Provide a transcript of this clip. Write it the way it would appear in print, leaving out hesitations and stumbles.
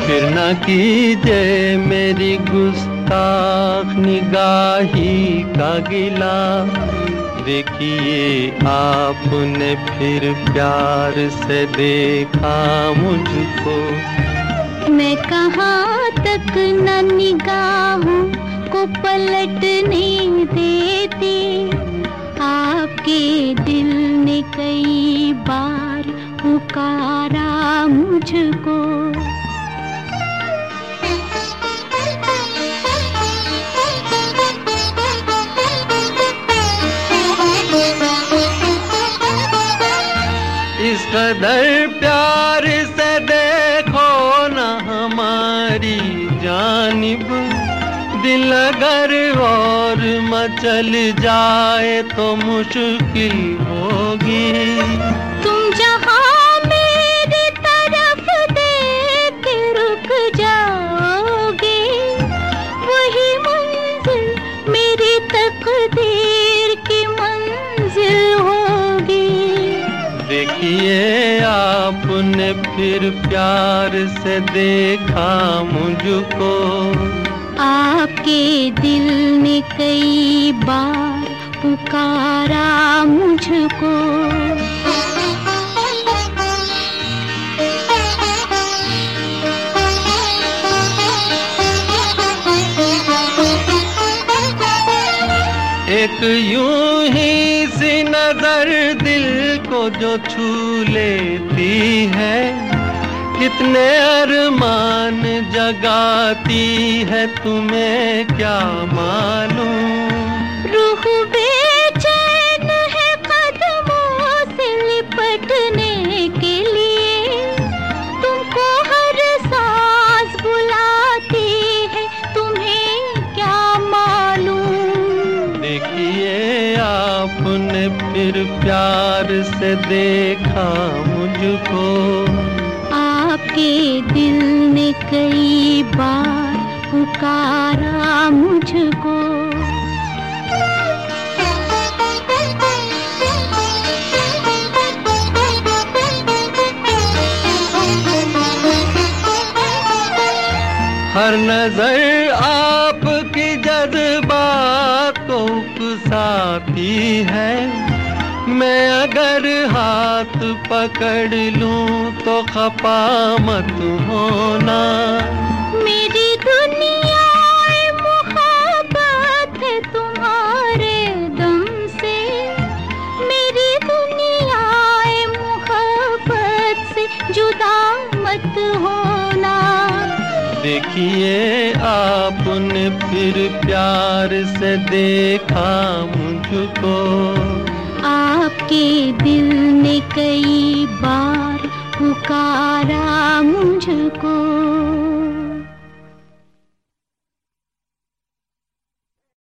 फिर न कीजिए मेरी गुस्ताख निगाही का गिला। देखिए आपने फिर प्यार से देखा मुझको। मैं कहाँ तक न निगाहों को पलटने देती। आपके दिल ने कई बार पुकारा मुझको। इस कदर प्यार से देखो न हमारी जानिब। दिल अगर और मचल जाए तो मुश्किल होगी। तुम जहाँ मेरी तरफ देख के रुक जाओगे, वही मंजिल मेरी तकदीर की मंजिल होगी। देखिए आपने फिर प्यार से देखा मुझको। आपके दिल ने कई बार पुकारा मुझको। एक यूं ही सी नजर दिल को जो छू लेती है, कितने अरमान जगाती है तुम्हें क्या मालूम। रूह बेचैन है कदमों से लिपटने के लिए। तुमको हर सांस बुलाती है तुम्हें क्या मालूम। देखिए आपने फिर प्यार से देखा मुझको। आपके दिल ने कई बार पुकारा मुझको। हर नजर आपकी जज्बात को उकसाती है। मैं अगर हाथ पकड़ लूं तो खफा मत होना। मेरी दुनिया मुहब्बत है तुम्हारे दम से। मेरी दुनिया मुहब्बत से जुदा मत होना। देखिए आपने फिर प्यार से देखा मुझको। आपके दिल ने कई बार पुकारा मुझको।